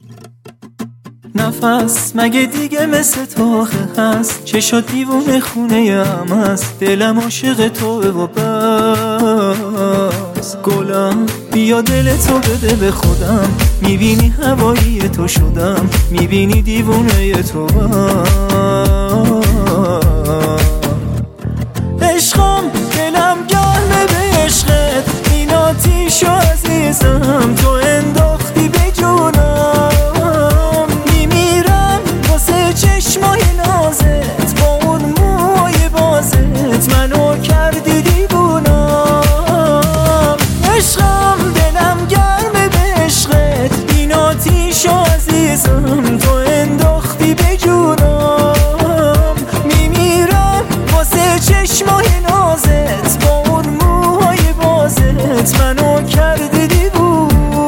نفس مگه دیگه مثل تو آخه هست؟ چشات دیوونه خونه هم هست، دلم عاشق توه و بس. گلم بیا دل تو بده به خودم، میبینی هوایی تو شدم، میبینی دیوونه تو عشقم. دلم گرمه به عشقت، این آتیشو عزیزم تو انداختی به جونم. میمیرم واسه چشمای نازت، با اون موهای بازت منو کردی دیوونم. عشقم دلم گرمه به عشقت، این آتیشو عزیزم تو انداختی به جونم. میمیرم واسه چشمای نازت، با اون موهای بازت منو کردی دیوونم.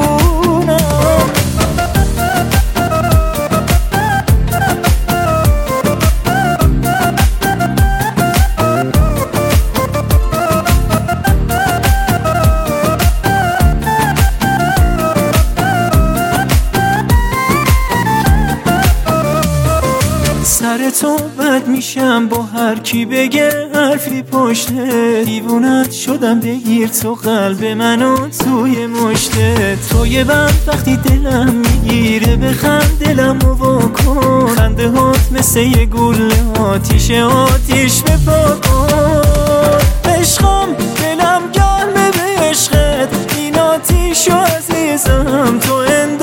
سر تو بد میشم با هر کی بگه حرفی پشته، دیوونت شدم بگیر تو قلب منو توی مشته. توی بند وقتی دلم میگیره بخند دلمو واکن، خنده هات مثل یه گوله آتیش بپا کن. عشقم دلم گرمه به عشقت، این آتیشو عزیزم تو